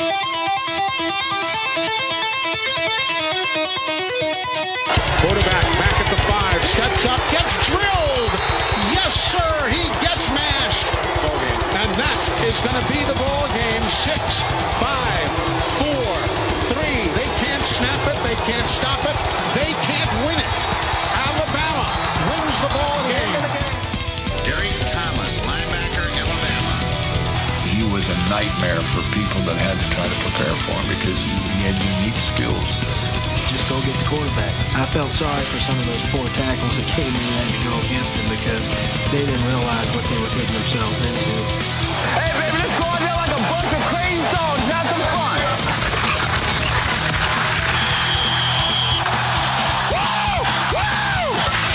Quarterback back at the 5, steps up, gets drilled. Yes, sir, he gets mashed. And that is going to be the ball game. 6, 5, 4, 3. They can't snap it. They can't stop it. They can't win it. Alabama wins the ball game. Derek Thomas, linebacker, Alabama. He was a nightmare for people that had to try to prepare for him because he had unique skills. Just go get the quarterback. I felt sorry for some of those poor tackles that came in and had to go against him because they didn't realize what they were getting themselves into. Hey, baby, let's go out there like a bunch of crazy dogs. Have some fun. Woo! Woo!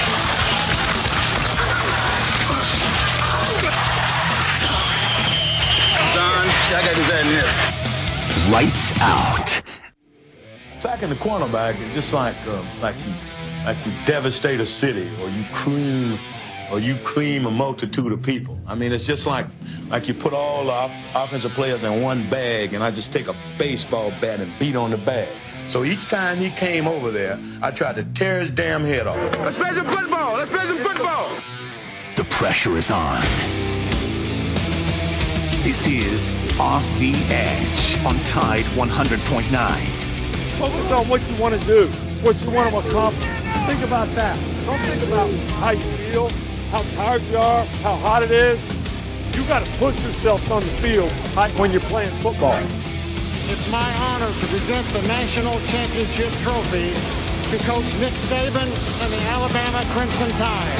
Son, I got to do better than this. Lights out. Sacking the cornerback is just like you devastate a city or you cream a multitude of people. I mean, it's just like you put all the offensive players in one bag and I just take a baseball bat and beat on the bag. So each time he came over there, I tried to tear his damn head off. Let's play some football. Let's play some football. The pressure is on. This is Off the Edge on Tide 100.9. Focus on what you want to do, what you want to accomplish. Think about that. Don't think about how you feel, how tired you are, how hot it is. You got to push yourselves on the field when you're playing football. It's my honor to present the National Championship Trophy to Coach Nick Saban and the Alabama Crimson Tide.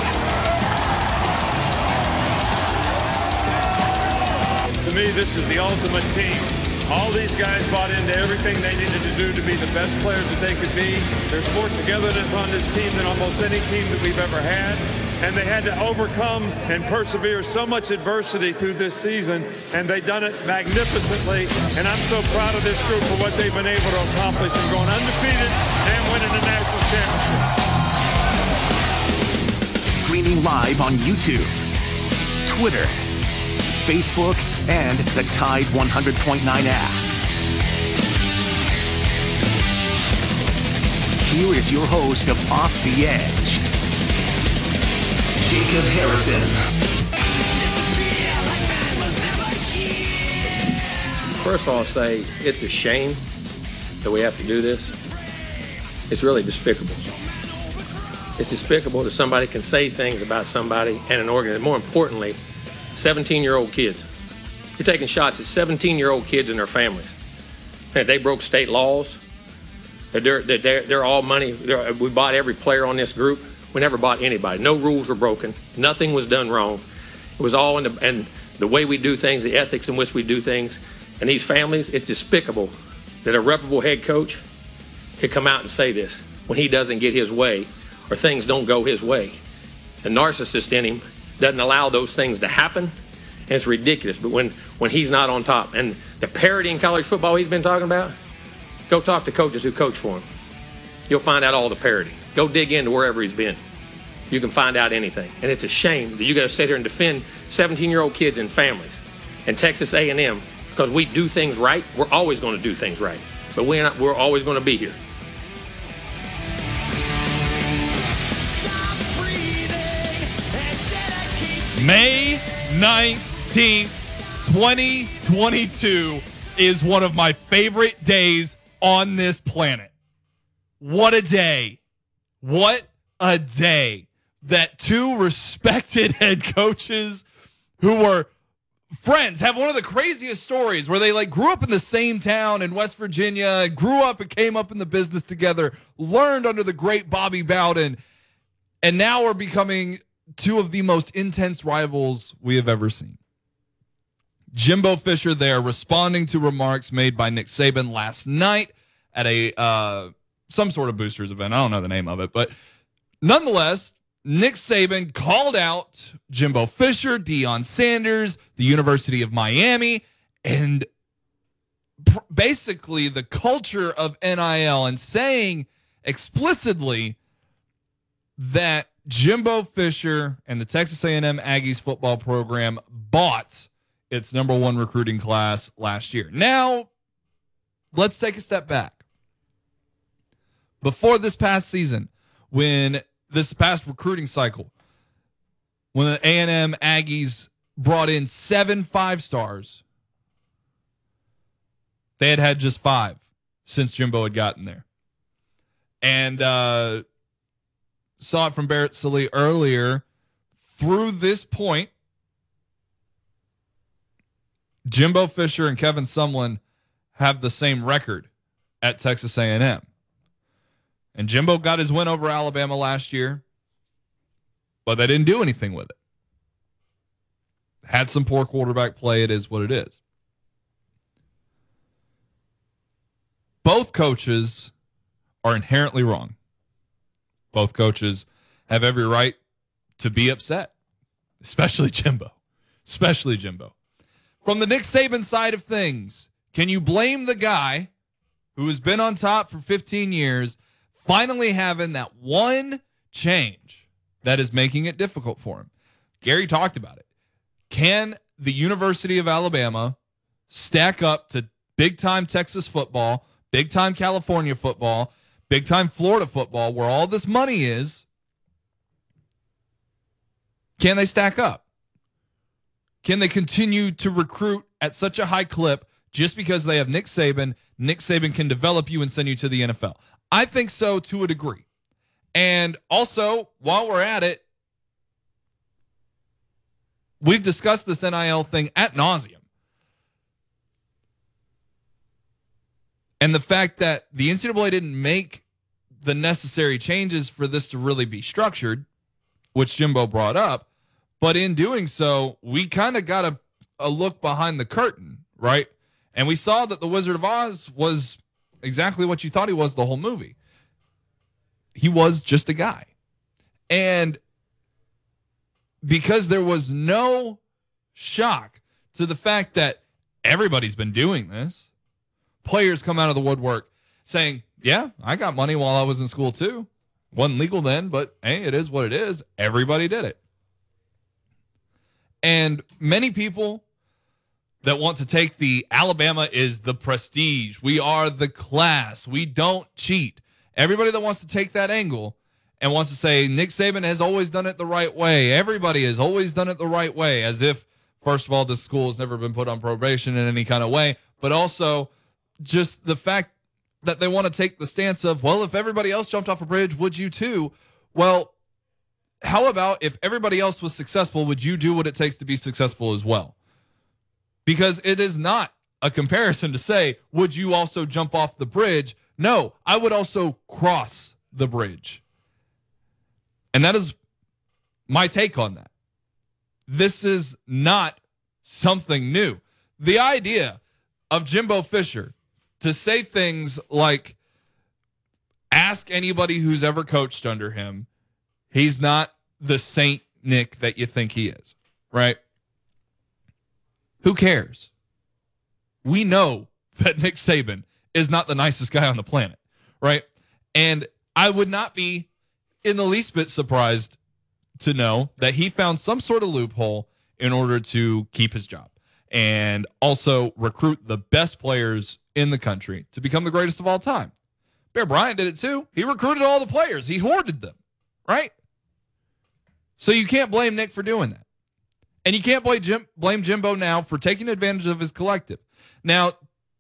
To me, this is the ultimate team. All these guys bought into everything they needed to do to be the best players that they could be. There's more togetherness on this team than almost any team that we've ever had. And they had to overcome and persevere so much adversity through this season, and they've done it magnificently. And I'm so proud of this group for what they've been able to accomplish and going undefeated and winning the national championship. Streaming live on YouTube, Twitter, Facebook, and the Tide 100.9 app. Here is your host of Off the Edge, Jacob Harrison. First of all, I'll say it's a shame that we have to do this. It's really despicable. It's despicable that somebody can say things about somebody and an organization. More importantly, 17-year-old kids. You're taking shots at 17-year-old kids and their families. And they broke state laws. They're all money. We bought every player on this group. We never bought anybody. No rules were broken. Nothing was done wrong. It was all in the way we do things, the ethics in which we do things. And these families, it's despicable that a reputable head coach could come out and say this when he doesn't get his way or things don't go his way. The narcissist in him doesn't allow those things to happen. And it's ridiculous. But when he's not on top, and the parity in college football he's been talking about, go talk to coaches who coach for him. You'll find out all the parity. Go dig into wherever he's been. You can find out anything. And it's a shame that you got to sit here and defend 17-year-old kids and families and Texas A&M because we do things right. We're always going to do things right. But we're always going to be here. May 19th, 2022 is one of my favorite days on this planet. What a day. What a day that two respected head coaches who were friends have one of the craziest stories where they grew up in the same town in West Virginia, grew up and came up in the business together, learned under the great Bobby Bowden, and now are becoming two of the most intense rivals we have ever seen. Jimbo Fisher there responding to remarks made by Nick Saban last night at a some sort of boosters event. I don't know the name of it, but nonetheless, Nick Saban called out Jimbo Fisher, Deion Sanders, the University of Miami, and basically the culture of NIL, and saying explicitly that Jimbo Fisher and the Texas A&M Aggies football program bought its number one recruiting class last year. Now, let's take a step back. Before this past season, when this past recruiting cycle, when the A&M Aggies brought in 7 5-stars, they had just 5 since Jimbo had gotten there. And saw it from Barrett Sallee earlier. Through this point, Jimbo Fisher and Kevin Sumlin have the same record at Texas A&M. And Jimbo got his win over Alabama last year, but they didn't do anything with it. Had some poor quarterback play. It is what it is. Both coaches are inherently wrong. Both coaches have every right to be upset, especially Jimbo. From the Nick Saban side of things, can you blame the guy who has been on top for 15 years finally having that one change that is making it difficult for him? Gary talked about it. Can the University of Alabama stack up to big-time Texas football, big-time California football, big-time Florida football, where all this money is? Can they stack up? Can they continue to recruit at such a high clip just because they have Nick Saban? Nick Saban can develop you and send you to the NFL. I think so to a degree. And also, while we're at it, we've discussed this NIL thing ad nauseum. And the fact that the NCAA didn't make the necessary changes for this to really be structured, which Jimbo brought up, but in doing so, we kind of got a look behind the curtain, right? And we saw that the Wizard of Oz was exactly what you thought he was the whole movie. He was just a guy. And because there was no shock to the fact that everybody's been doing this, players come out of the woodwork saying, yeah, I got money while I was in school too. Wasn't legal then, but hey, it is what it is. Everybody did it. And many people that want to take the Alabama is the prestige, we are the class, we don't cheat. Everybody that wants to take that angle and wants to say Nick Saban has always done it the right way. Everybody has always done it the right way, as if, first of all, this school has never been put on probation in any kind of way, but also just the fact that they want to take the stance of, well, if everybody else jumped off a bridge, would you too? Well, how about if everybody else was successful, would you do what it takes to be successful as well? Because it is not a comparison to say, would you also jump off the bridge? No, I would also cross the bridge. And that is my take on that. This is not something new. The idea of Jimbo Fisher to say things like, ask anybody who's ever coached under him, he's not the Saint Nick that you think he is, right? Who cares? We know that Nick Saban is not the nicest guy on the planet, right? And I would not be in the least bit surprised to know that he found some sort of loophole in order to keep his job and also recruit the best players in the country to become the greatest of all time. Bear Bryant did it too. He recruited all the players. He hoarded them, right? So you can't blame Nick for doing that. And you can't blame Jimbo now for taking advantage of his collective. Now,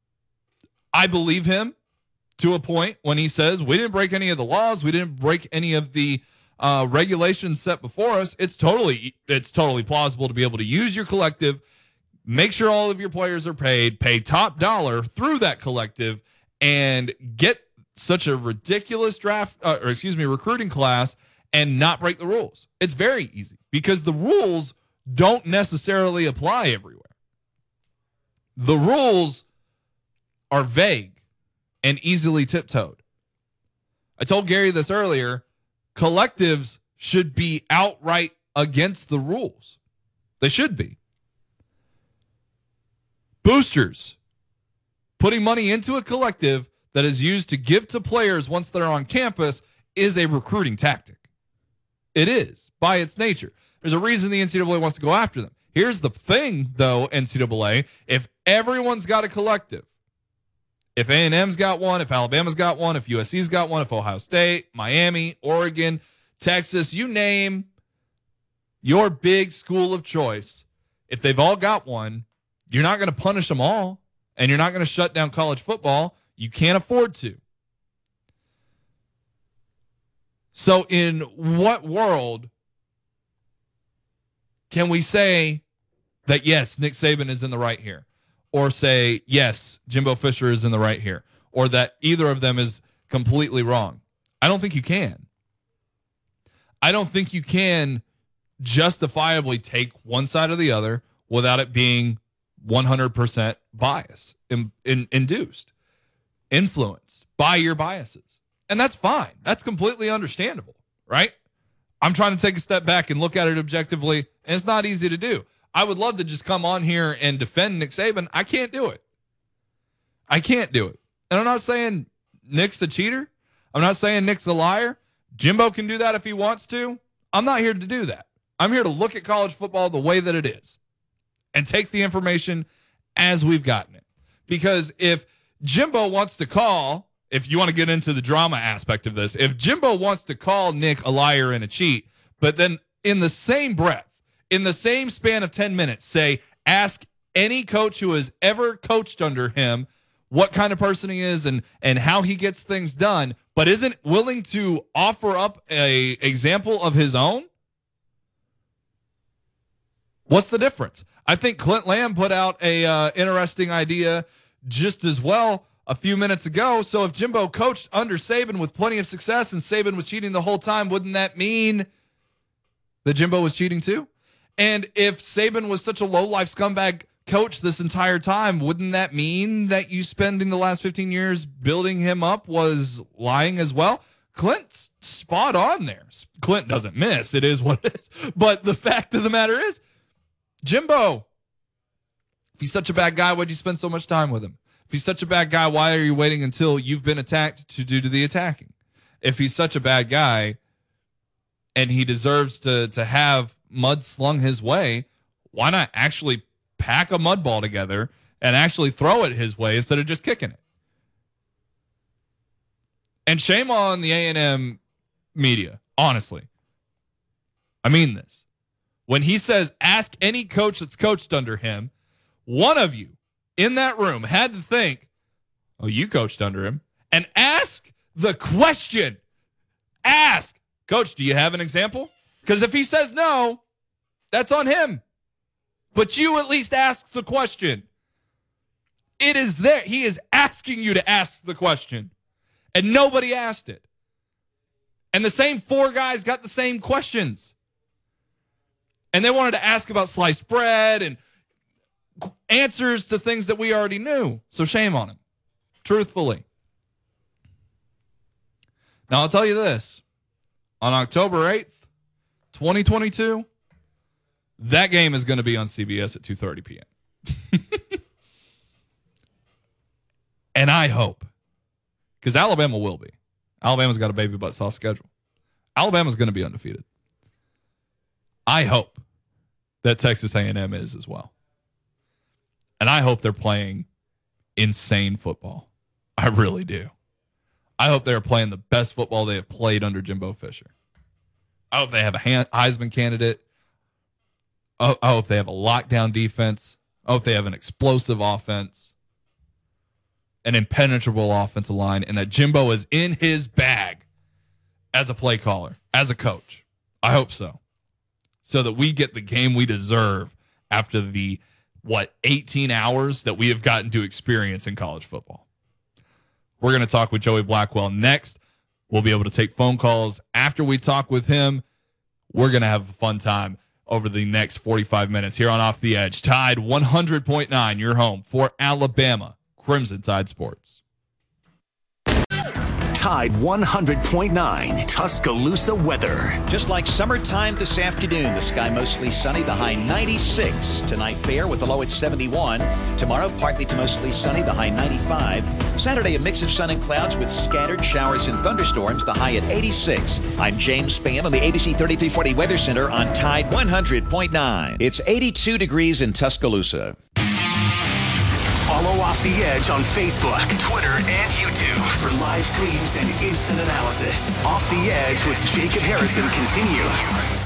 I believe him to a point when he says, we didn't break any of the laws. We didn't break any of the regulations set before us. It's totally plausible to be able to use your collective, make sure all of your players are paid, pay top dollar through that collective, and get such a ridiculous recruiting class and not break the rules. It's very easy because the rules don't necessarily apply everywhere. The rules are vague and easily tiptoed. I told Gary this earlier. Collectives should be outright against the rules. They should be. Boosters, putting money into a collective that is used to give to players once they're on campus, is a recruiting tactic. It is, by its nature. There's a reason the NCAA wants to go after them. Here's the thing, though, NCAA. If everyone's got a collective If A&M's got one, if Alabama's got one, if USC's got one, if Ohio State, Miami, Oregon, Texas, you name your big school of choice, if they've all got one, you're not going to punish them all, and you're not going to shut down college football. You can't afford to. So in what world can we say that, yes, Nick Saban is in the right here? Or say, yes, Jimbo Fisher is in the right here? Or that either of them is completely wrong? I don't think you can. I don't think you can justifiably take one side or the other without it being 100% bias, induced, influenced by your biases. And that's fine. That's completely understandable, right? I'm trying to take a step back and look at it objectively, and it's not easy to do. I would love to just come on here and defend Nick Saban. I can't do it. I can't do it. And I'm not saying Nick's a cheater. I'm not saying Nick's a liar. Jimbo can do that if he wants to. I'm not here to do that. I'm here to look at college football the way that it is and take the information as we've gotten it. Because if Jimbo wants to call, if you want to get into the drama aspect of this, if Jimbo wants to call Nick a liar and a cheat, but then in the same breath, in the same span of 10 minutes, say, ask any coach who has ever coached under him what kind of person he is and how he gets things done, but isn't willing to offer up a example of his own? What's the difference? I think Clint Lamb put out a interesting idea just as well a few minutes ago. So if Jimbo coached under Saban with plenty of success and Saban was cheating the whole time, wouldn't that mean that Jimbo was cheating too? And if Saban was such a low-life scumbag coach this entire time, wouldn't that mean that you spending the last 15 years building him up was lying as well? Clint's spot on there. Clint doesn't miss. It is what it is. But the fact of the matter is, Jimbo, if he's such a bad guy, why'd you spend so much time with him? If he's such a bad guy, why are you waiting until you've been attacked to do the attacking? If he's such a bad guy and he deserves to have mud slung his way, why not actually pack a mud ball together and actually throw it his way instead of just kicking it? And shame on the A&M media, honestly. I mean this. When he says, ask any coach that's coached under him, one of you in that room had to think, oh, you coached under him, and ask the question. Ask, Coach, do you have an example? Because if he says no, that's on him. But you at least ask the question. It is there. He is asking you to ask the question. And nobody asked it. And the same four guys got the same questions. And they wanted to ask about sliced bread and answers to things that we already knew. So shame on him. Truthfully. Now I'll tell you this. On October 8th, 2022, that game is going to be on CBS at 2:30 p.m. And I hope, because Alabama will be. Alabama's got a baby butt soft schedule. Alabama's going to be undefeated. I hope that Texas A&M is as well. And I hope they're playing insane football. I really do. I hope they're playing the best football they have played under Jimbo Fisher. I hope they have a Heisman candidate. I hope they have a lockdown defense. I hope they have an explosive offense, an impenetrable offensive line, and that Jimbo is in his bag as a play caller, as a coach. I hope so. So that we get the game we deserve after the, 18 hours that we have gotten to experience in college football. We're going to talk with Joey Blackwell next. We'll be able to take phone calls after we talk with him. We're going to have a fun time over the next 45 minutes here on Off the Edge. Tide 100.9, your home for Alabama Crimson Tide Sports. Tide 100.9 Tuscaloosa weather. Just like summertime this afternoon, the sky mostly sunny, the high 96. Tonight fair with the low at 71. Tomorrow partly to mostly sunny, the high 95. Saturday a mix of sun and clouds with scattered showers and thunderstorms, the high at 86. I'm James Spann on the ABC 3340 Weather Center on Tide 100.9. It's 82 degrees in Tuscaloosa. Follow Off Off the Edge on Facebook, Twitter, and YouTube for live streams and instant analysis. Off the Edge with Jacob Harrison continues.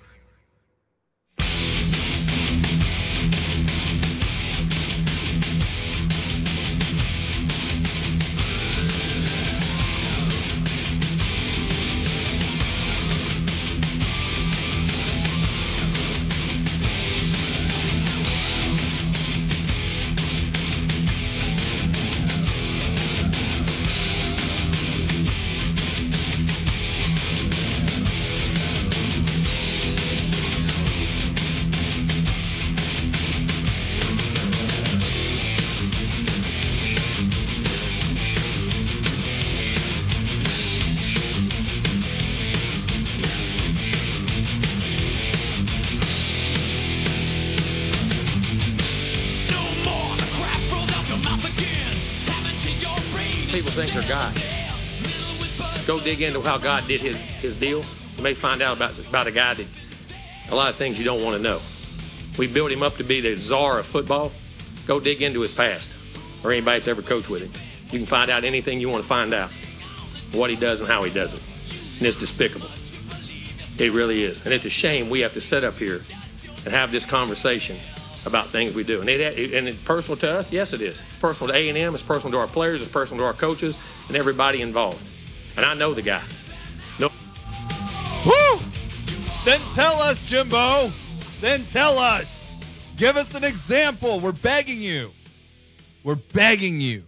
People think they're God. Go dig into how God did his deal. You may find out about a guy that a lot of things you don't want to know. We built him up to be the czar of football. Go dig into his past, or anybody that's ever coached with him. You can find out anything you want to find out, what he does and how he does it. And it's despicable. It really is. And it's a shame we have to sit up here and have this conversation about things we do. And it's personal to us? Yes, it is. It's personal to A&M, it's personal to our players, it's personal to our coaches, and everybody involved. And I know the guy. No. Woo! Then tell us, Jimbo. Then tell us. Give us an example. We're begging you. We're begging you.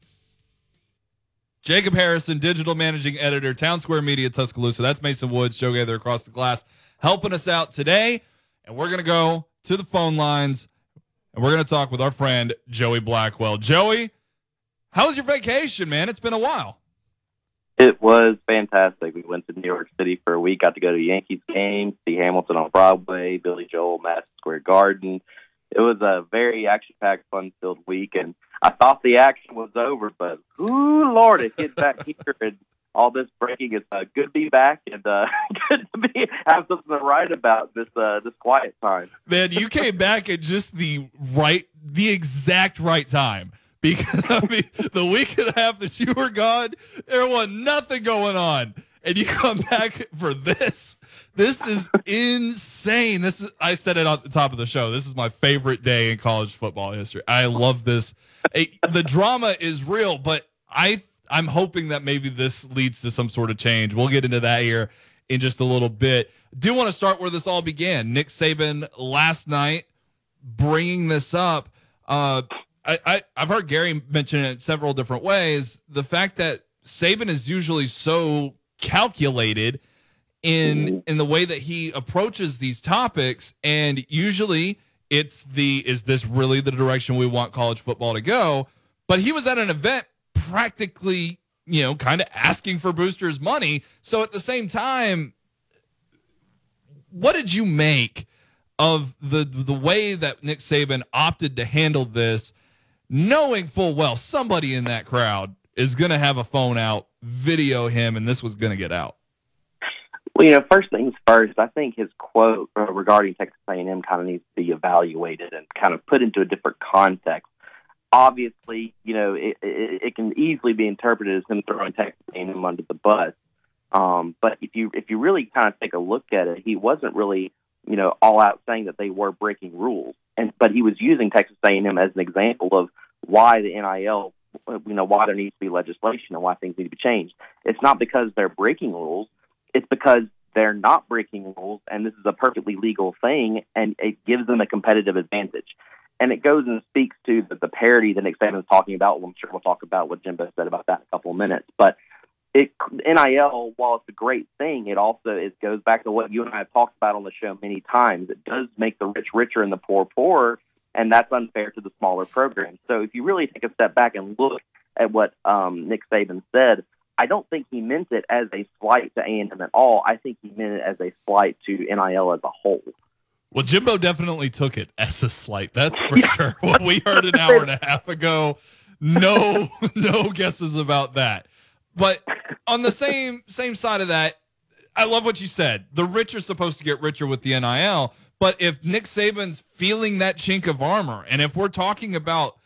Jacob Harrison, digital managing editor, Town Square Media, Tuscaloosa. That's Mason Woods, Joe Gaither across the glass, helping us out today. And we're going to go to the phone lines, and we're going to talk with our friend, Joey Blackwell. Joey, how was your vacation, man? It's been a while. It was fantastic. We went to New York City for a week, got to go to a Yankees game, see Hamilton on Broadway, Billy Joel, Madison Square Garden. It was a very action-packed, fun-filled week, and I thought the action was over, but, ooh, Lord, it hit back here, and all this breaking. It's good to be back, and good to have something to write about this quiet time. Man, you came back at just the exact right time. Because, I mean, the week and a half that you were gone, there was nothing going on. And you come back for this. This is insane. I said it at the top of the show. This is my favorite day in college football history. I love this. The drama is real, but I'm hoping that maybe this leads to some sort of change. We'll get into that here in just a little bit. Do want to start where this all began. Nick Saban last night bringing this up. I've heard Gary mention it several different ways. The fact that Saban is usually so calculated in the way that he approaches these topics, and usually is this really the direction we want college football to go? But he was at an event practically, kind of asking for boosters' money. So at the same time, what did you make of the way that Nick Saban opted to handle this, knowing full well somebody in that crowd is going to have a phone out, video him, and this was going to get out? Well, first things first, I think his quote regarding Texas A&M kind of needs to be evaluated and kind of put into a different context. Obviously, it can easily be interpreted as him throwing Texas A&M under the bus. But if you really kind of take a look at it, he wasn't really, all out saying that they were breaking rules. But he was using Texas A&M as an example of why the NIL, why there needs to be legislation and why things need to be changed. It's not because they're breaking rules. It's because they're not breaking rules, and this is a perfectly legal thing, and it gives them a competitive advantage. And it goes and speaks to the parity that Nick Saban is talking about. Well, I'm sure we'll talk about what Jimbo said about that in a couple of minutes. But NIL, while it's a great thing, it goes back to what you and I have talked about on the show many times. It does make the rich richer and the poor poorer, and that's unfair to the smaller programs. So if you really take a step back and look at what Nick Saban said, I don't think he meant it as a slight to A&M at all. I think he meant it as a slight to NIL as a whole. Well, Jimbo definitely took it as a slight. That's for sure. What we heard an hour and a half ago, no guesses about that. But on the same side of that, I love what you said. The rich are supposed to get richer with the NIL. But if Nick Saban's feeling that chink of armor, and if we're talking about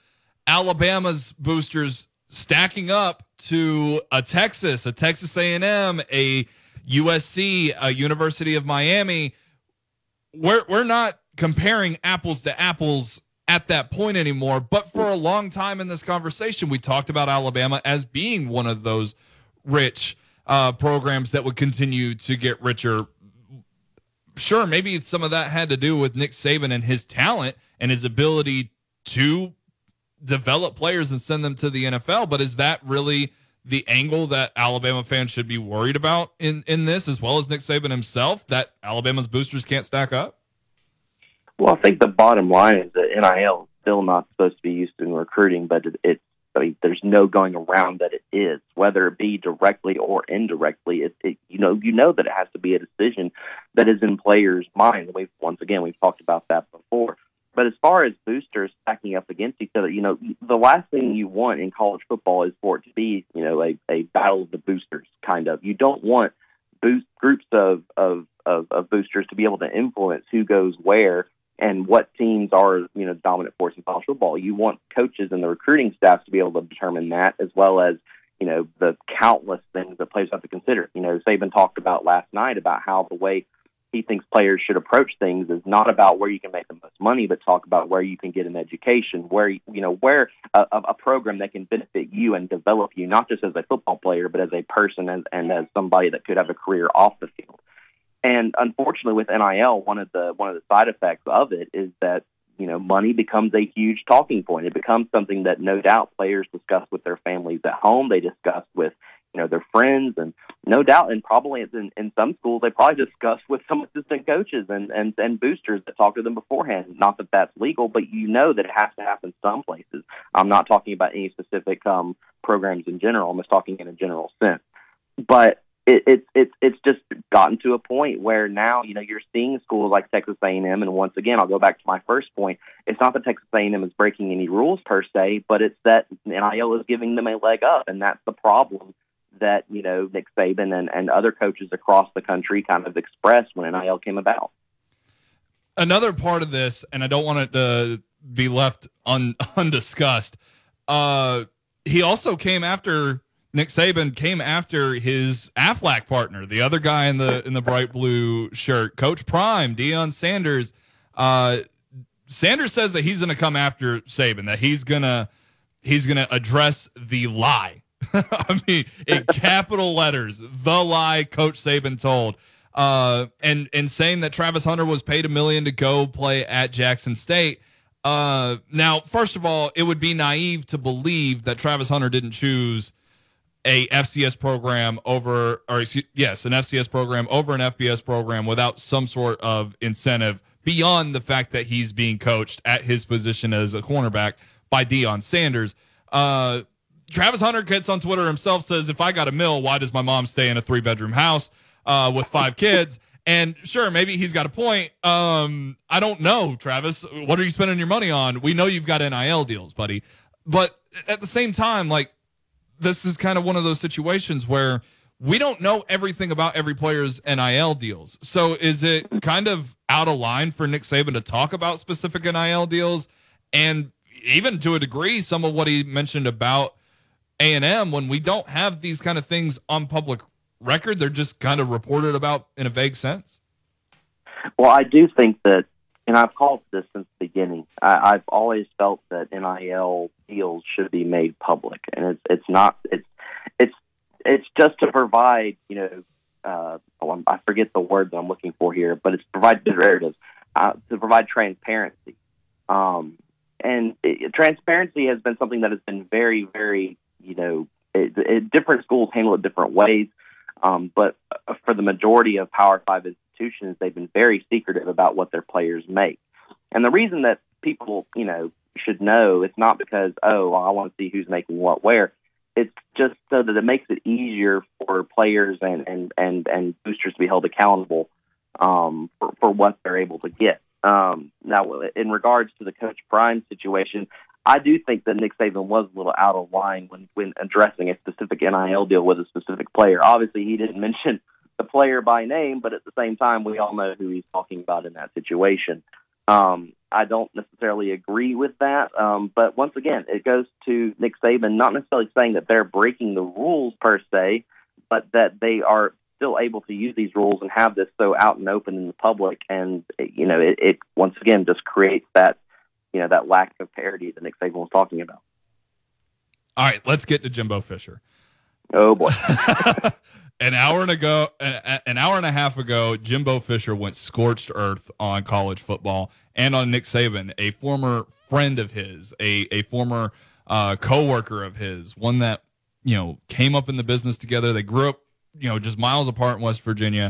Alabama's boosters stacking up to a Texas A&M, a USC, a University of Miami. We're not comparing apples to apples at that point anymore, but for a long time in this conversation, we talked about Alabama as being one of those rich programs that would continue to get richer. Sure, maybe some of that had to do with Nick Saban and his talent and his ability to develop players and send them to the NFL, but is that really the angle that Alabama fans should be worried about in this, as well as Nick Saban himself, that Alabama's boosters can't stack up? Well, I think the bottom line is that NIL is still not supposed to be used in recruiting, but there's no going around that it is, whether it be directly or indirectly. You know that it has to be a decision that is in players' mind. We've talked about that before. But as far as boosters stacking up against each other, the last thing you want in college football is for it to be, a battle of the boosters kind of. You don't want groups of boosters to be able to influence who goes where and what teams are, the dominant force in college football. You want coaches and the recruiting staff to be able to determine that, as well as, the countless things that players have to consider. Saban talked about last night about how the way he thinks players should approach things is not about where you can make the most money, but talk about where you can get an education, where a program that can benefit you and develop you, not just as a football player, but as a person and as somebody that could have a career off the field. And unfortunately, with NIL, one of the side effects of it is that money becomes a huge talking point. It becomes something that no doubt players discuss with their families at home. They discuss with their friends, and no doubt, and probably in some schools, they probably discuss with some assistant coaches and boosters that talk to them beforehand. Not that that's legal, but that it has to happen some places. I'm not talking about any specific programs in general. I'm just talking in a general sense. But it's just gotten to a point where now you're seeing schools like Texas A&M, and once again I'll go back to my first point. It's not that Texas A&M is breaking any rules per se, but it's that NIL is giving them a leg up, and that's the problem that Nick Saban and other coaches across the country kind of expressed when NIL came about. Another part of this, and I don't want it to be left undiscussed. He also Nick Saban came after his Aflac partner, the other guy in the bright blue shirt, Coach Prime, Deion Sanders. Sanders says that he's going to come after Saban, that he's gonna address the lie. I mean, in capital letters, the lie Coach Saban told, and saying that Travis Hunter was paid $1 million to go play at Jackson State. Now, first of all, it would be naive to believe that Travis Hunter didn't choose a FCS program an FCS program over an FBS program without some sort of incentive beyond the fact that he's being coached at his position as a cornerback by Deion Sanders. Travis Hunter gets on Twitter himself, says, if I got $1 million, why does my mom stay in a 3-bedroom house with 5 kids? And sure, maybe he's got a point. I don't know, Travis. What are you spending your money on? We know you've got NIL deals, buddy. But at the same time, this is kind of one of those situations where we don't know everything about every player's NIL deals. So is it kind of out of line for Nick Saban to talk about specific NIL deals? And even to a degree, some of what he mentioned about A&M, when we don't have these kind of things on public record, they're just kind of reported about in a vague sense? Well, I do think that, and I've called this since the beginning, I've always felt that NIL deals should be made public, and it's just to provide, I forget the word that I'm looking for here, but it's to provide transparency. Transparency has been something that has been very, very, different schools handle it different ways. But for the majority of Power 5 institutions, they've been very secretive about what their players make. And the reason that people, should know, it's not because, I want to see who's making what where. It's just so that it makes it easier for players and boosters to be held accountable for what they're able to get. Now, in regards to the Coach Prime situation, I do think that Nick Saban was a little out of line when addressing a specific NIL deal with a specific player. Obviously, he didn't mention the player by name, but at the same time, we all know who he's talking about in that situation. I don't necessarily agree with that. But once again, it goes to Nick Saban, not necessarily saying that they're breaking the rules per se, but that they are still able to use these rules and have this so out and open in the public. And, it once again just creates that, that lack of parity that Nick Saban was talking about. All right, let's get to Jimbo Fisher. Oh, boy. An hour and a half ago, Jimbo Fisher went scorched earth on college football and on Nick Saban, a former friend of his, a former coworker of his, one that, came up in the business together. They grew up, just miles apart in West Virginia.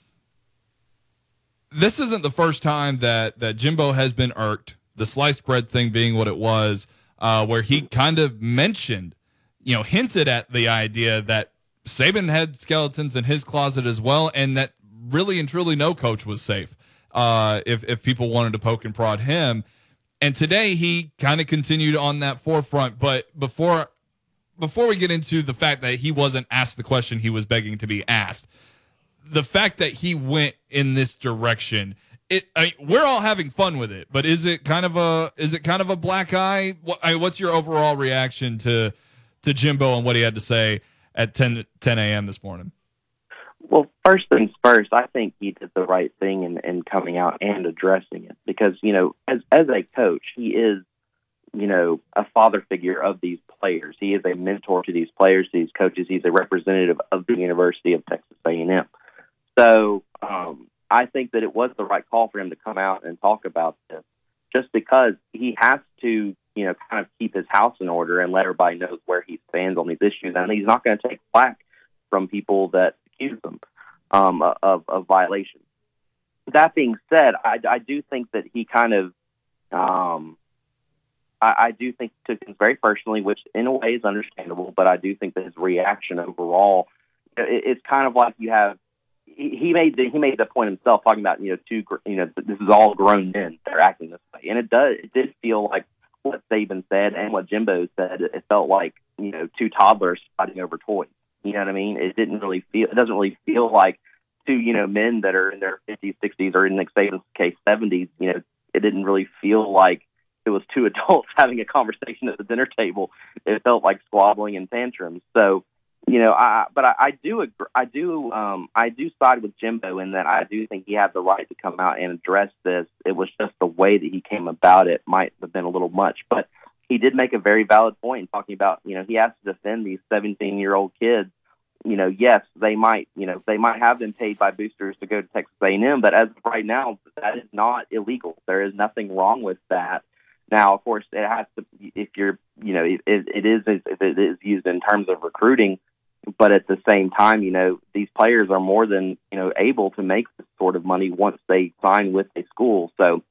This isn't the first time that Jimbo has been irked, the sliced bread thing being what it was, where he kind of mentioned, hinted at the idea that Saban had skeletons in his closet as well, and that really and truly no coach was safe if people wanted to poke and prod him. And today he kind of continued on that forefront. But before we get into the fact that he wasn't asked the question he was begging to be asked, the fact that he went in this direction, we're all having fun with it. But is it kind of a black eye? What's your overall reaction to Jimbo and what he had to say at 10 a.m. this morning? Well, first things first, I think he did the right thing in coming out and addressing it because, as a coach, he is, a father figure of these players. He is a mentor to these players, to these coaches. He's a representative of the University of Texas A&M. So I think that it was the right call for him to come out and talk about this just because he has to, kind of keep his house in order and let everybody know where he stands on these issues. And he's not going to take flack from people that accuse him of violations. That being said, I do think that he kind of, I do think he took things very personally, which in a way is understandable, but I do think that his reaction overall, it's kind of like you have, he made the point himself talking about, this is all grown men that are acting this way. And it did feel like what Saban said and what Jimbo said. It felt like, two toddlers fighting over toys. You know what I mean? It doesn't really feel like two, men that are in their 50s, 60s, or in Nick Saban's case, 70s. It didn't really feel like it was two adults having a conversation at the dinner table. It felt like squabbling and tantrums. So, I do side with Jimbo in that I do think he had the right to come out and address this. It was just the way that he came about it might have been a little much, but he did make a very valid point talking about, he has to defend these 17-year-old kids. Yes, they might have been paid by boosters to go to Texas A&M, but as of right now, that is not illegal. There is nothing wrong with that. Now, of course, it has to, if it is used in terms of recruiting, but at the same time, these players are more than, able to make this sort of money once they sign with a school. So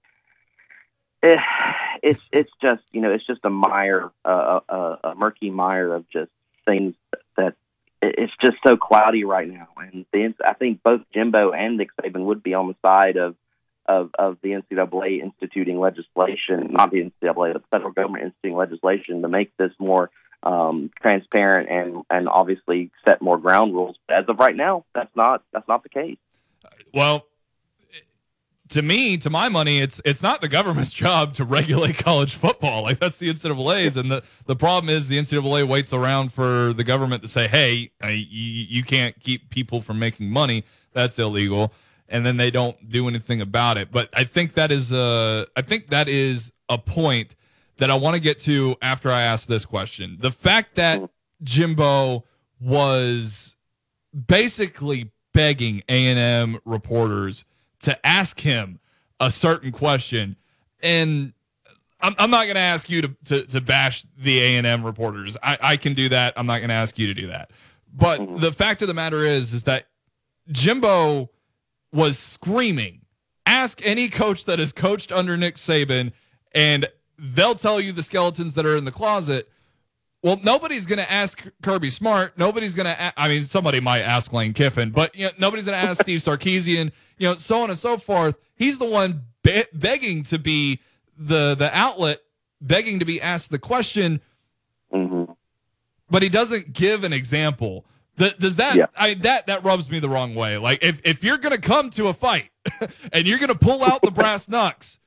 it's just, it's just a murky mire of just things that it's just so cloudy right now. And I think both Jimbo and Nick Saban would be on the side of the NCAA instituting legislation, not the NCAA, the federal government instituting legislation to make this more transparent and obviously set more ground rules. But as of right now, that's not the case. Well, to my money, it's not the government's job to regulate college football. Like, that's the NCAA's, and the problem is the NCAA waits around for the government to say, hey, you can't keep people from making money. That's illegal. And then they don't do anything about it. But I think that is a point that I want to get to after I ask this question. The fact that Jimbo was basically begging A&M reporters to ask him a certain question, and I'm not going to ask you to bash the A&M reporters. I can do that. I'm not going to ask you to do that. But the fact of the matter is that Jimbo was screaming, ask any coach that has coached under Nick Saban, and they'll tell you the skeletons that are in the closet. Well, nobody's going to ask Kirby Smart. Nobody's going to somebody might ask Lane Kiffin, but nobody's going to ask Steve Sarkisian, so on and so forth. He's the one begging to be the outlet, begging to be asked the question, but he doesn't give an example. Does that, that rubs me the wrong way. Like, if you're going to come to a fight and you're going to pull out the brass knucks,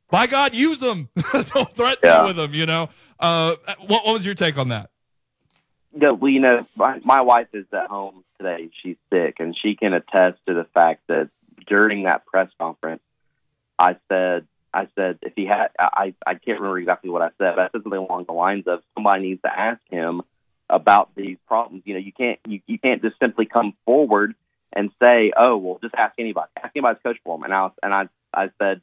by God, use them. Don't threaten me with them, you know. What was your take on that? Yeah, well, my wife is at home today. She's sick, and she can attest to the fact that during that press conference, I said if he had, I can't remember exactly what I said, but I said something along the lines of somebody needs to ask him about these problems. You can't just simply come forward and say, oh, well, just ask anybody. Ask anybody's coach for him. And I said,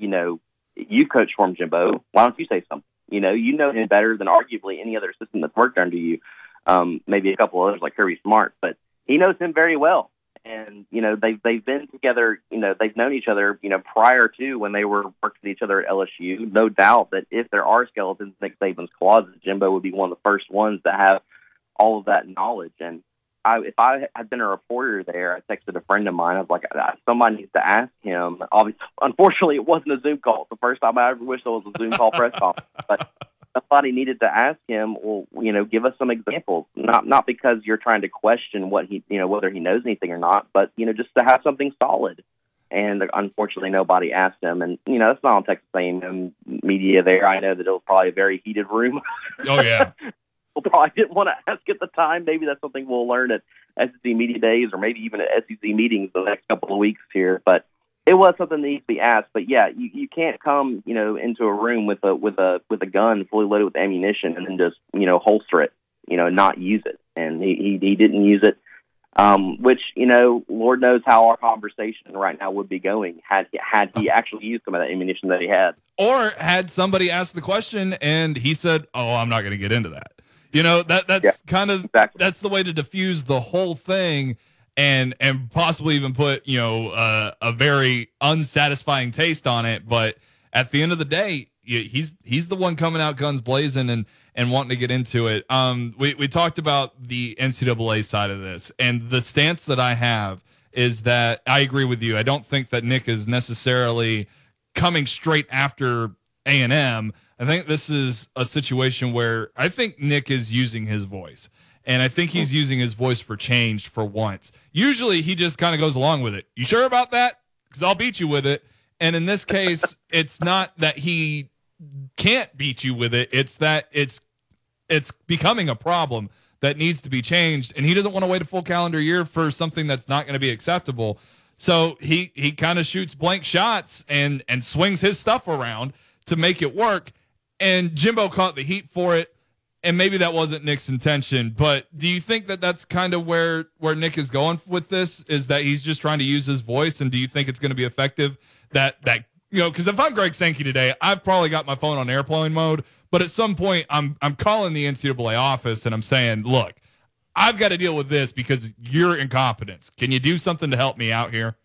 you coach for him, Jimbo. Why don't you say something? You know him better than arguably any other assistant that's worked under you. Maybe a couple others like Kirby Smart, but he knows him very well. And, they've been together, they've known each other, prior to when they were working with each other at LSU. No doubt that if there are skeletons in Nick Saban's closet, Jimbo would be one of the first ones to have all of that knowledge. And if I had been a reporter there, I texted a friend of mine. I was like, somebody needs to ask him. Obviously, unfortunately, it wasn't a Zoom call. It's the first time I ever wished there was a Zoom call press conference. But somebody needed to ask him, well, give us some examples. Not because you're trying to question what he, whether he knows anything or not, but, just to have something solid. And unfortunately, nobody asked him. And, that's not on Texas A&M media there. I know that it was probably a very heated room. Oh, yeah. People probably didn't want to ask at the time. Maybe that's something we'll learn at SEC Media Days or maybe even at SEC meetings the next couple of weeks here. But it was something that needs to be asked. But yeah, you can't come, into a room with a gun fully loaded with ammunition and then just, holster it, not use it. And he didn't use it. Which, Lord knows how our conversation right now would be going had he actually used some of that ammunition that he had. Or had somebody ask the question and he said, oh, I'm not going to get into that. That's kind of exactly. That's the way to diffuse the whole thing and possibly even put, a very unsatisfying taste on it. But at the end of the day, he's the one coming out guns blazing and wanting to get into it. We talked about the NCAA side of this, and the stance that I have is that I agree with you. I don't think that Nick is necessarily coming straight after A&M. I think this is a situation where I think Nick is using his voice, and I think he's using his voice for change for once. Usually he just kind of goes along with it. You sure about that? Because I'll beat you with it. And in this case, it's not that he can't beat you with it. It's that it's becoming a problem that needs to be changed, and he doesn't want to wait a full calendar year for something that's not going to be acceptable. So he kind of shoots blank shots and swings his stuff around to make it work. And Jimbo caught the heat for it, and maybe that wasn't Nick's intention. But do you think that that's kind of where Nick is going with this, is that he's just trying to use his voice? And do you think it's going to be effective that because if I'm Greg Sankey today, I've probably got my phone on airplane mode, but at some point I'm calling the NCAA office and I'm saying, look, I've got to deal with this because you're incompetence. Can you do something to help me out here?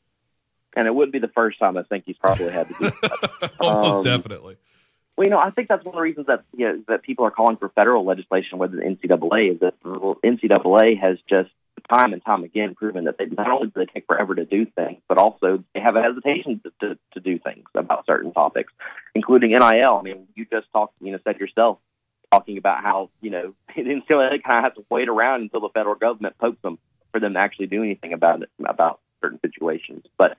And it wouldn't be the first time I think he's probably had to do that. Almost definitely. Well, I think that's one of the reasons that that people are calling for federal legislation with the NCAA is that the NCAA has just time and time again proven that they not only do they take forever to do things, but also they have a hesitation to do things about certain topics, including NIL. I mean, you just said yourself, talking about how, the NCAA kind of has to wait around until the federal government pokes them for them to actually do anything about certain situations. But,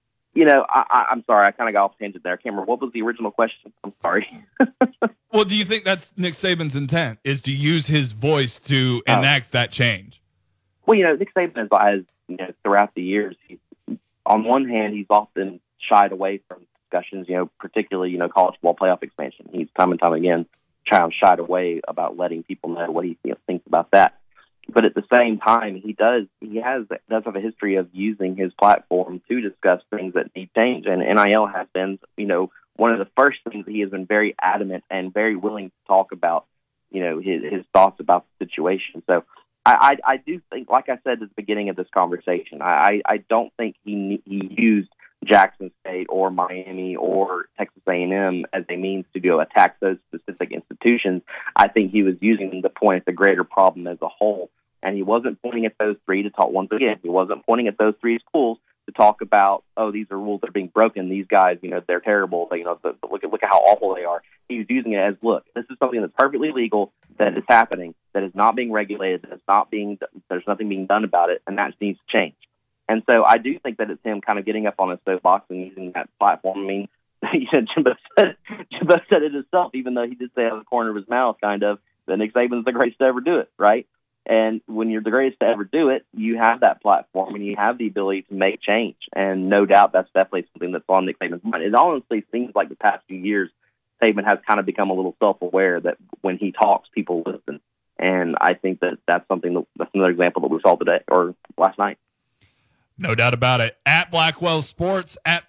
I'm sorry, I kind of got off tangent there. I can't remember. What was the original question? I'm sorry. Well, do you think that's Nick Saban's intent, is to use his voice to enact that change? Well, Nick Saban has, throughout the years, on one hand, he's often shied away from discussions, particularly, college football playoff expansion. He's time and time again shied away about letting people know what he thinks about that. But at the same time, he does have a history of using his platform to discuss things that need change. And NIL has been, one of the first things that he has been very adamant and very willing to talk about, his thoughts about the situation. So I do think, like I said at the beginning of this conversation, I don't think he used Jackson State or Miami or Texas A&M as a means to go attack those specific institutions. I think he was using them to point at the greater problem as a whole. And he wasn't pointing at those three to talk, once again, he wasn't pointing at those three schools to talk about, oh, these are rules that are being broken. These guys, they're terrible. Look at how awful they are. He was using it as, look, this is something that's perfectly legal, that is happening, that is not being regulated, there's nothing being done about it, and that needs to change. And so I do think that it's him kind of getting up on his soapbox and using that platform. I mean, Jimbo said it himself, even though he did say out of the corner of his mouth, kind of, that Nick Saban's the greatest to ever do it, right? And when you're the greatest to ever do it, you have that platform and you have the ability to make change. And no doubt that's definitely something that's on Nick Saban's mind. It honestly seems like the past few years, Saban has kind of become a little self-aware that when he talks, people listen. And I think that's something that's another example that we saw today or last night. No doubt about it. At Blackwell Sports, at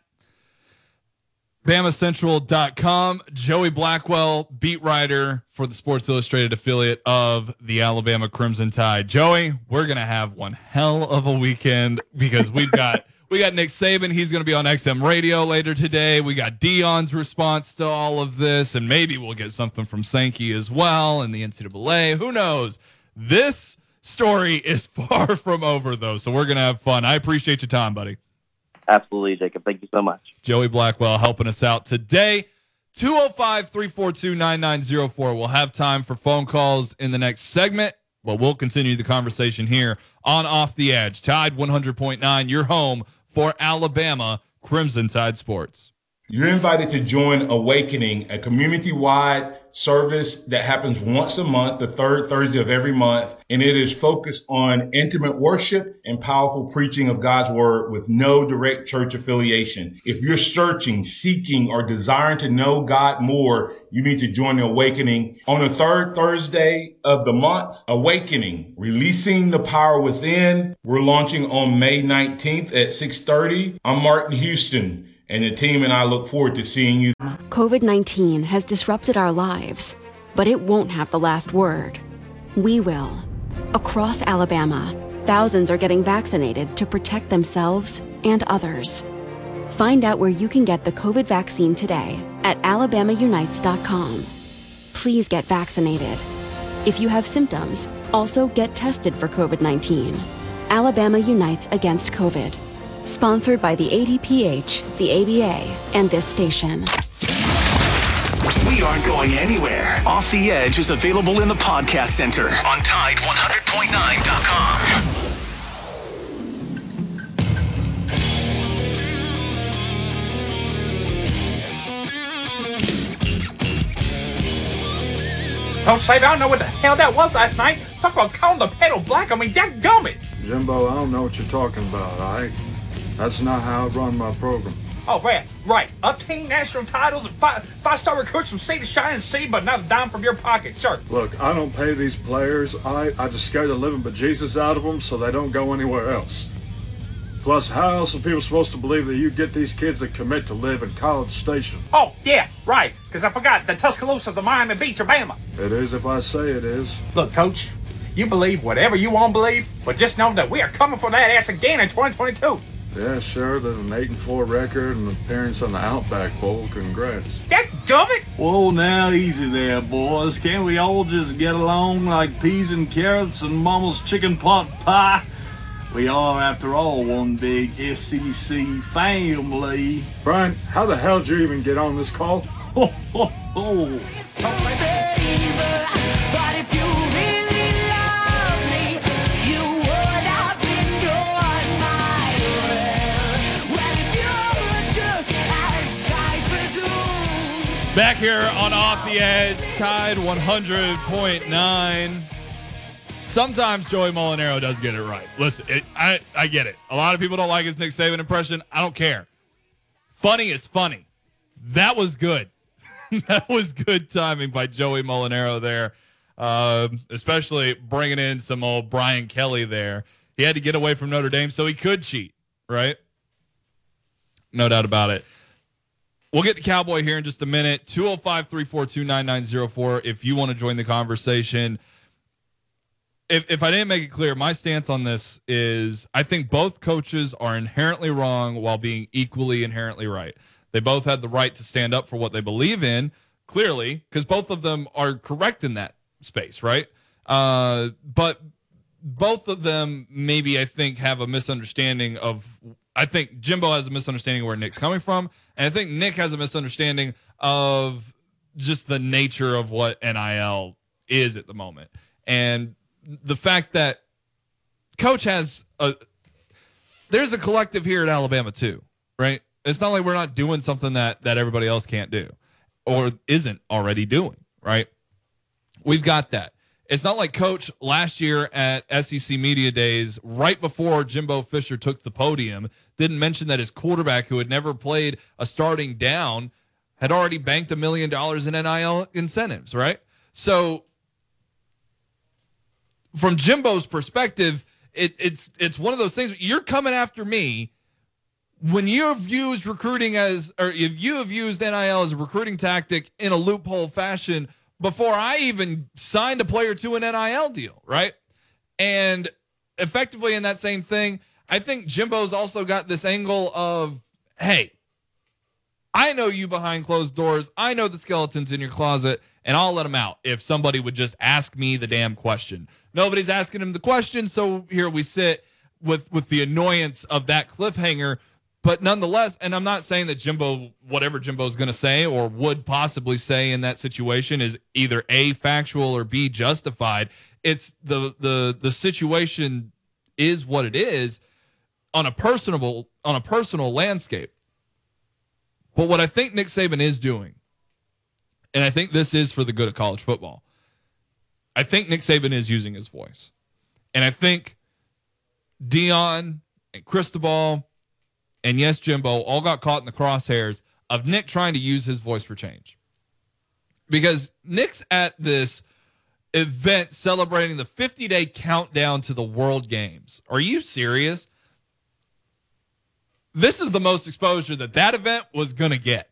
BamaCentral.com. Joey Blackwell, beat writer for the Sports Illustrated affiliate of the Alabama Crimson Tide. Joey, we're going to have one hell of a weekend because we got Nick Saban. He's going to be on XM Radio later today. We got Deion's response to all of this, and maybe we'll get something from Sankey as well and the NCAA. Who knows? This story is far from over, though, so we're going to have fun. I appreciate your time, buddy. Absolutely, Jacob. Thank you so much. Joey Blackwell helping us out today. 205-342-9904. We'll have time for phone calls in the next segment, but we'll continue the conversation here on Off the Edge. Tide 100.9, your home for Alabama Crimson Tide Sports. You're invited to join Awakening, a community-wide service that happens once a month, the third Thursday of every month, and it is focused on intimate worship and powerful preaching of God's word with no direct church affiliation. If you're searching, seeking, or desiring to know God more, you need to join Awakening. On the third Thursday of the month, Awakening, Releasing the Power Within. We're launching on May 19th at 6:30. I'm Martin Houston, and the team and I look forward to seeing you. COVID-19 has disrupted our lives, but it won't have the last word. We will. Across Alabama, thousands are getting vaccinated to protect themselves and others. Find out where you can get the COVID vaccine today at alabamaunites.com. Please get vaccinated. If you have symptoms, also get tested for COVID-19. Alabama Unites Against COVID. Sponsored by the ADPH, the ABA, and this station. We aren't going anywhere. Off the Edge is available in the podcast center on Tide100.9.com. Don't say I don't know what the hell that was last night. Talk about calling the pedal black. I mean, dadgummit. Jimbo, I don't know what you're talking about, all right? That's not how I run my program. Oh, right. Up-team national titles and five-star recruits from sea to shining sea, but not a dime from your pocket. Sure. Look, I don't pay these players. I just scare the living bejesus out of them so they don't go anywhere else. Plus, how else are people supposed to believe that you get these kids that commit to live in College Station? Oh, yeah, right. Because I forgot the Tuscaloosa's the Miami Beach of Bama. It is if I say it is. Look, Coach, you believe whatever you want to believe, but just know that we are coming for that ass again in 2022. Yeah, sure. There's an 8-4 record and appearance on the Outback Bowl. Congrats. Dadgummit! Whoa, now easy there, boys. Can't we all just get along like peas and carrots and Mama's chicken pot pie? We are, after all, one big SEC family. Brian, how the hell did you even get on this call? Ho, ho, ho. Back here on Off the Edge, Tide 100.9. Sometimes Joey Molinaro does get it right. Listen, I get it. A lot of people don't like his Nick Saban impression. I don't care. Funny is funny. That was good. That was good timing by Joey Molinaro there, especially bringing in some old Brian Kelly there. He had to get away from Notre Dame so he could cheat, right? No doubt about it. We'll get to Cowboy here in just a minute. 205-342-9904 if you want to join the conversation. If I didn't make it clear, my stance on this is I think both coaches are inherently wrong while being equally inherently right. They both had the right to stand up for what they believe in, clearly, because both of them are correct in that space, right? But both of them maybe, I think, have a misunderstanding of – I think Jimbo has a misunderstanding of where Nick's coming from, and I think Nick has a misunderstanding of just the nature of what NIL is at the moment. And the fact that Coach has there's a collective here at Alabama too, right? It's not like we're not doing something that everybody else can't do or isn't already doing, right? We've got that. It's not like Coach last year at SEC Media Days, right before Jimbo Fisher took the podium, didn't mention that his quarterback, who had never played a starting down, had already banked $1 million in NIL incentives, right? So from Jimbo's perspective, it's one of those things. You're coming after me when you have used recruiting if you have used NIL as a recruiting tactic in a loophole fashion before I even signed a player to an NIL deal, right? And effectively in that same thing, I think Jimbo's also got this angle of, hey, I know you behind closed doors. I know the skeletons in your closet, and I'll let them out if somebody would just ask me the damn question. Nobody's asking him the question, so here we sit with the annoyance of that cliffhanger. But nonetheless, and I'm not saying that Jimbo, whatever Jimbo's going to say or would possibly say in that situation is either A, factual, or B, justified. It's the situation is what it is on a personal landscape. But what I think Nick Saban is doing, and I think this is for the good of college football, I think Nick Saban is using his voice. And I think Deion and Cristobal and yes, Jimbo all got caught in the crosshairs of Nick trying to use his voice for change. Because Nick's at this event celebrating the 50-day countdown to the World Games. Are you serious? This is the most exposure that event was going to get.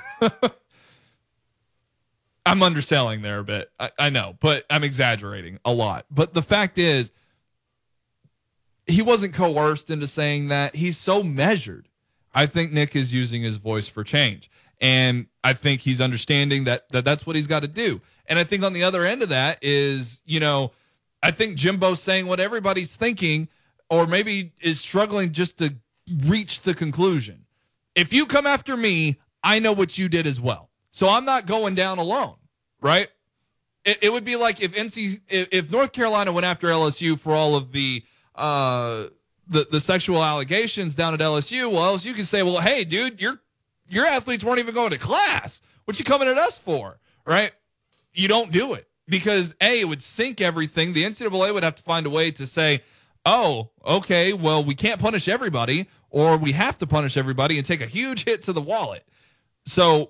I'm underselling there a bit. I know, but I'm exaggerating a lot. But the fact is, he wasn't coerced into saying that. He's so measured. I think Nick is using his voice for change. And I think he's understanding that that's what he's got to do. And I think on the other end of that is, I think Jimbo's saying what everybody's thinking, or maybe is struggling just to reach the conclusion. If you come after me, I know what you did as well. So I'm not going down alone, right? It would be like if North Carolina went after LSU for all of the sexual allegations down at LSU. Well, LSU can say, well, hey, dude, your athletes weren't even going to class. What you coming at us for, right? You don't do it because, A, it would sink everything. The NCAA would have to find a way to say, oh, okay, well, we can't punish everybody, or we have to punish everybody and take a huge hit to the wallet. So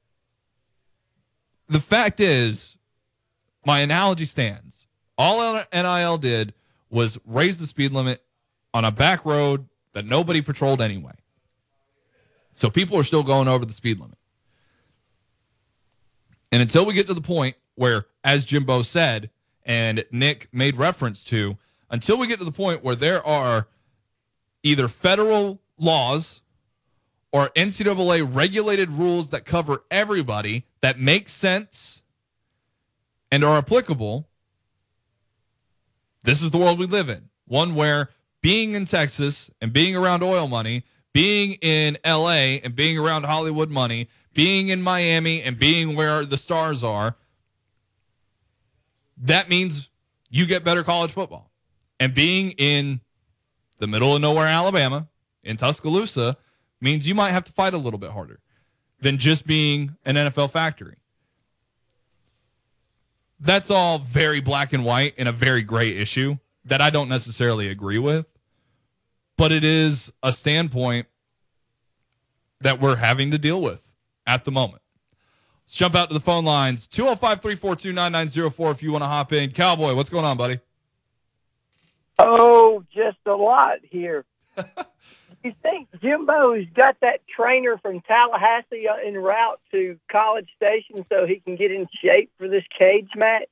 the fact is, my analogy stands. All NIL did was raise the speed limit on a back road that nobody patrolled anyway. So people are still going over the speed limit. And until we get to the point where, as Jimbo said, and Nick made reference to, until we get to the point where there are either federal laws or NCAA regulated rules that cover everybody that make sense and are applicable, this is the world we live in. One where being in Texas and being around oil money, being in LA and being around Hollywood money, being in Miami and being where the stars are, that means you get better college football. And being in the middle of nowhere, Alabama, in Tuscaloosa, means you might have to fight a little bit harder than just being an NFL factory. That's all very black and white and a very gray issue that I don't necessarily agree with. But it is a standpoint that we're having to deal with at the moment. Let's jump out to the phone lines. 205-342-9904 if you want to hop in. Cowboy, what's going on, buddy? Oh, just a lot here. You think Jimbo's got that trainer from Tallahassee en route to College Station so he can get in shape for this cage match?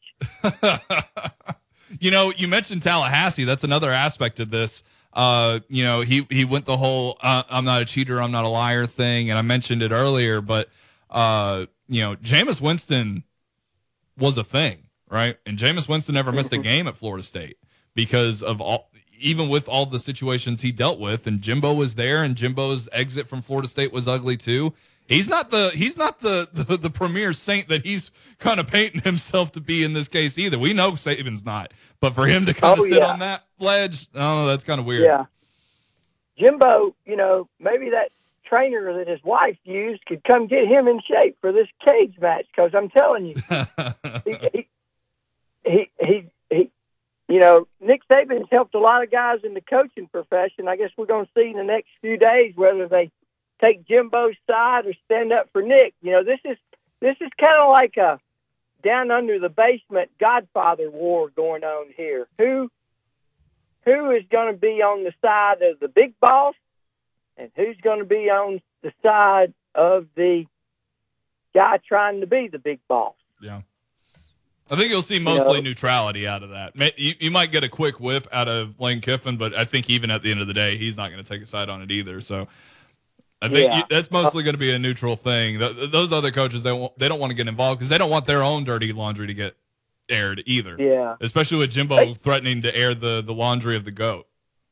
You mentioned Tallahassee. That's another aspect of this. He went the whole I'm not a cheater, I'm not a liar thing, and I mentioned it earlier, but Jameis Winston was a thing, right? And Jameis Winston never missed a game at Florida State because of even with all the situations he dealt with, and Jimbo was there, and Jimbo's exit from Florida State was ugly too. He's not the premier saint that he's kind of painting himself to be in this case either. We know Saban's not, but for him to kind of sit on that ledge, that's kind of weird. Yeah, Jimbo, maybe that trainer that his wife used could come get him in shape for this cage match, because I'm telling you, he you know, Nick Saban's helped a lot of guys in the coaching profession. I guess we're going to see in the next few days whether they take Jimbo's side or stand up for Nick. You know, this is kind of like a down under the basement Godfather war going on here. Who is going to be on the side of the big boss, and who's going to be on the side of the guy trying to be the big boss? Yeah. I think you'll see mostly neutrality out of that. You might get a quick whip out of Lane Kiffin, but I think even at the end of the day, he's not going to take a side on it either. So I think that's mostly going to be a neutral thing. Those other coaches, they don't want to get involved because they don't want their own dirty laundry to get aired either. Yeah. Especially with Jimbo threatening to air the laundry of the GOAT.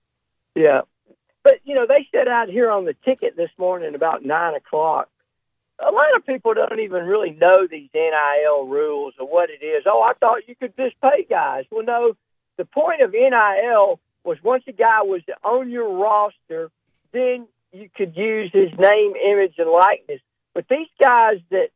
Yeah. But, you know, they said out here on the ticket this morning about 9 o'clock, a lot of people don't even really know these NIL rules or what it is. Oh, I thought you could just pay guys. Well, no, the point of NIL was once a guy was on your roster, then you could use his name, image, and likeness. But these guys that,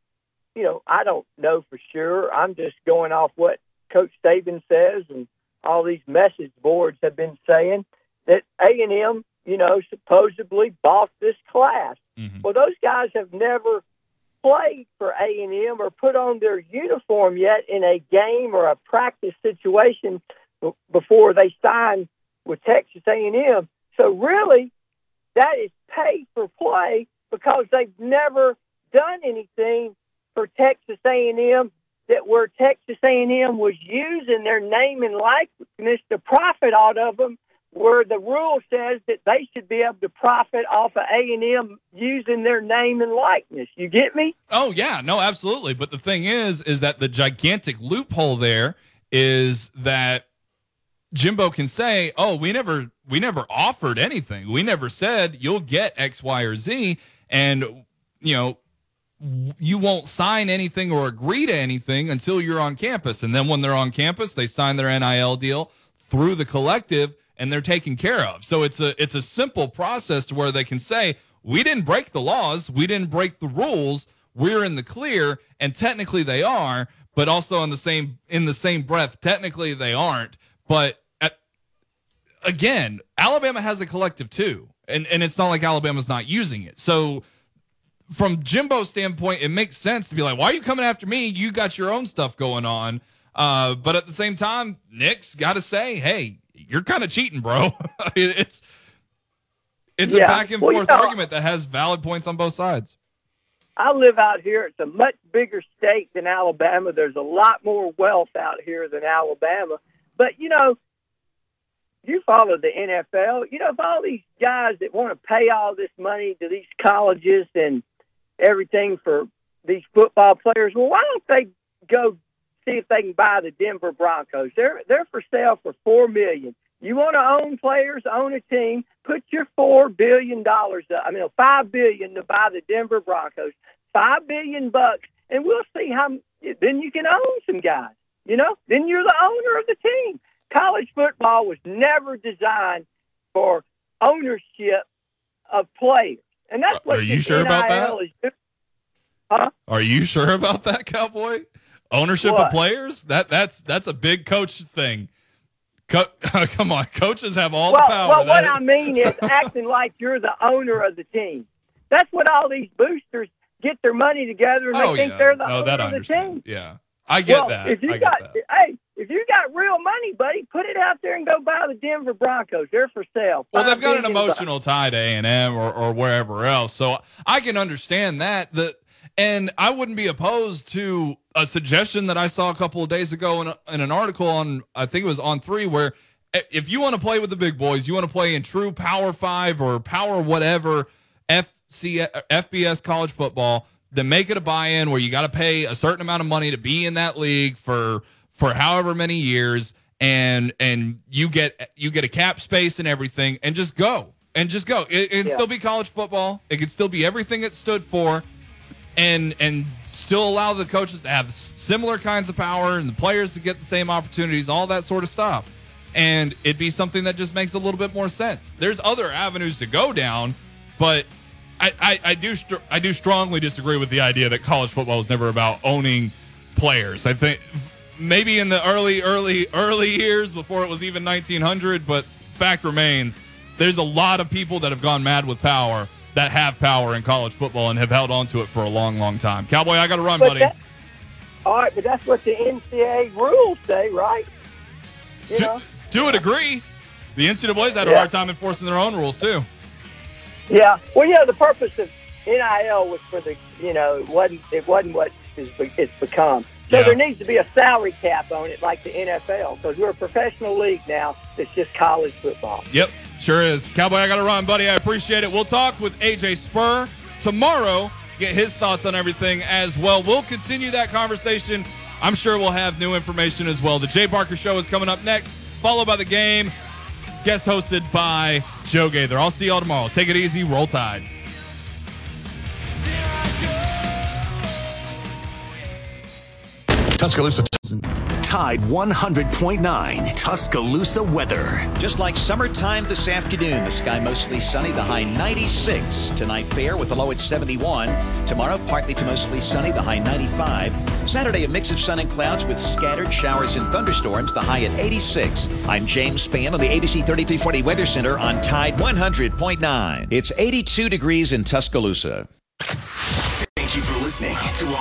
you know, I don't know for sure. I'm just going off what Coach Saban says, and all these message boards have been saying that A&M, you know, supposedly bought this class. Mm-hmm. Well, those guys have never played for A&M or put on their uniform yet in a game or a practice situation before they signed with Texas A&M. So really, that is pay for play because they've never done anything for Texas A&M that where Texas A&M was using their name and likeness to profit out of them, where the rule says that they should be able to profit off of A&M using their name and likeness. You get me? Oh, yeah. No, absolutely. But the thing is that the gigantic loophole there is that Jimbo can say, oh, we never offered anything. We never said you'll get X, Y, or Z. And, you know, you won't sign anything or agree to anything until you're on campus. And then when they're on campus, they sign their NIL deal through the collective, and they're taken care of. So it's a simple process to where they can say, we didn't break the laws, we didn't break the rules, we're in the clear, and technically they are, but also in the same breath, technically they aren't. But again, Alabama has a collective too, and it's not like Alabama's not using it. So from Jimbo's standpoint, it makes sense to be like, why are you coming after me? You got your own stuff going on. But at the same time, Nick's got to say, hey, you're kind of cheating, bro. It's a back and forth argument that has valid points on both sides. I live out here. It's a much bigger state than Alabama. There's a lot more wealth out here than Alabama. But, you know, you follow the NFL. You know, if all these guys that want to pay all this money to these colleges and everything for these football players, well, why don't they go see if they can buy the Denver Broncos? They're for sale for $4 million. You want to own players, own a team, put your $4 billion up. $5 billion to buy the Denver Broncos. $5 billion bucks, and we'll see how. Then you can own some guys. You know, then you're the owner of the team. College football was never designed for ownership of players, and that's what. Are you sure about that? Huh? Are you sure about that, Cowboy? Ownership of players? That's a big coach thing. Come on, coaches have all the power. Well, what I mean is acting like you're the owner of the team. That's what all these boosters get their money together and they think they're the owner of the team. Yeah, I get that. If you got real money, buddy, put it out there and go buy the Denver Broncos. They're for sale. Well, they've got an emotional tie to A&M or wherever else, so I can understand that. And I wouldn't be opposed to a suggestion that I saw a couple of days ago in an article on, I think it was on 3, where if you want to play with the big boys, you want to play in true Power 5 or Power whatever FBS college football, then make it a buy-in where you got to pay a certain amount of money to be in that league for however many years, and you get a cap space and everything, and just go. It can still be college football. It can still be everything it stood for. And still allow the coaches to have similar kinds of power and the players to get the same opportunities, all that sort of stuff. And it'd be something that just makes a little bit more sense. There's other avenues to go down, but I do strongly disagree with the idea that college football is never about owning players. I think maybe in the early years before it was even 1900, but fact remains, there's a lot of people that have gone mad with power that have power in college football and have held on to it for a long, long time. Cowboy, I got to run, buddy. All right, but that's what the NCAA rules say, right? To a degree. The NCAA's had a hard time enforcing their own rules, too. Yeah. Well, the purpose of NIL was for the, it wasn't what it's become. So there needs to be a salary cap on it like the NFL, because we're a professional league now that's just college football. Yep, sure is. Cowboy, I got to run, buddy. I appreciate it. We'll talk with AJ Spur tomorrow, get his thoughts on everything as well. We'll continue that conversation. I'm sure we'll have new information as well. The Jay Barker Show is coming up next, followed by The Game, guest hosted by Joe Gaither. I'll see y'all tomorrow. Take it easy. Roll Tide. Tuscaloosa. Tide 100.9 Tuscaloosa weather. Just like summertime this afternoon, the sky mostly sunny, the high 96. Tonight fair with the low at 71. Tomorrow partly to mostly sunny, the high 95. Saturday a mix of sun and clouds with scattered showers and thunderstorms, the high at 86. I'm James Spann on the ABC 3340 Weather Center on Tide 100.9. It's 82 degrees in Tuscaloosa. Thank you for listening to